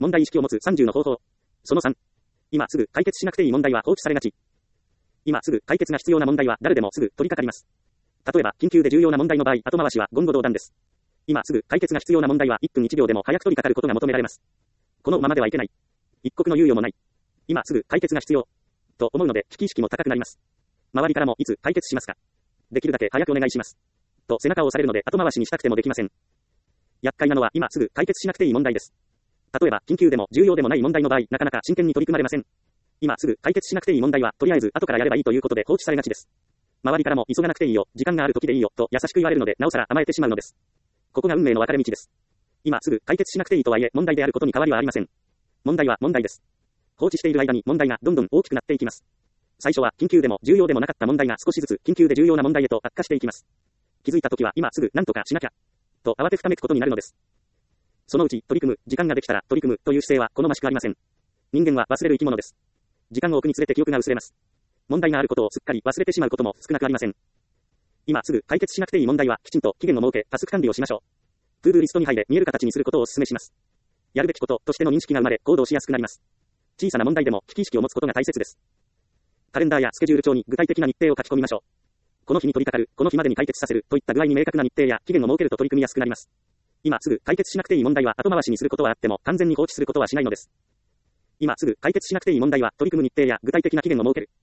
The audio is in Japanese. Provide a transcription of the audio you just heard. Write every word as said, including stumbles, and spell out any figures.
問題意識を持つさんじゅうの方法。そのさん。今すぐ解決しなくていい問題は放置されがち。今すぐ解決が必要な問題は誰でもすぐ取り掛かります。例えば、緊急で重要な問題の場合、後回しは言語道断です。今すぐ解決が必要な問題はいっぷんいちびょうでも早く取り掛かることが求められます。このままではいけない。一刻の猶予もない。今すぐ解決が必要。と思うので、危機意識も高くなります。周りからもいつ解決しますか。できるだけ早くお願いします。と背中を押されるので後回しにしたくてもできません。厄介なのは今すぐ解決しなくていい問題です。例えば、緊急でも重要でもない問題の場合、なかなか真剣に取り組まれません。今すぐ解決しなくていい問題は、とりあえず後からやればいいということで放置されがちです。周りからも急がなくていいよ、時間がある時でいいよ、と優しく言われるので、なおさら甘えてしまうのです。ここが運命の分かれ道です。今すぐ解決しなくていいとはいえ、問題であることに変わりはありません。問題は問題です。放置している間に問題がどんどん大きくなっていきます。最初は緊急でも重要でもなかった問題が少しずつ緊急で重要な問題へと悪化していきます。気づいた時は今すぐ何とかしなきゃ、と慌てふためくことになるのです。そのうち取り組む、時間ができたら取り組むという姿勢は好ましくありません。人間は忘れる生き物です。時間を置くにつれて記憶が薄れます。問題があることをすっかり忘れてしまうことも少なくありません。今すぐ解決しなくていい問題はきちんと期限を設け、タスク管理をしましょう。トゥードゥーリストに入れ見える形にすることをお勧めします。やるべきこととしての認識が生まれ、行動しやすくなります。小さな問題でも危機意識を持つことが大切です。カレンダーやスケジュール帳に具体的な日程を書き込みましょう。この日に取り掛かる、この日までに解決させるといった具合に明確な日程や期限を設けると取り組みやすくなります。今すぐ解決しなくていい問題は後回しにすることはあっても完全に放置することはしないのです。今すぐ解決しなくていい問題は取り組む日程や具体的な期限を設ける。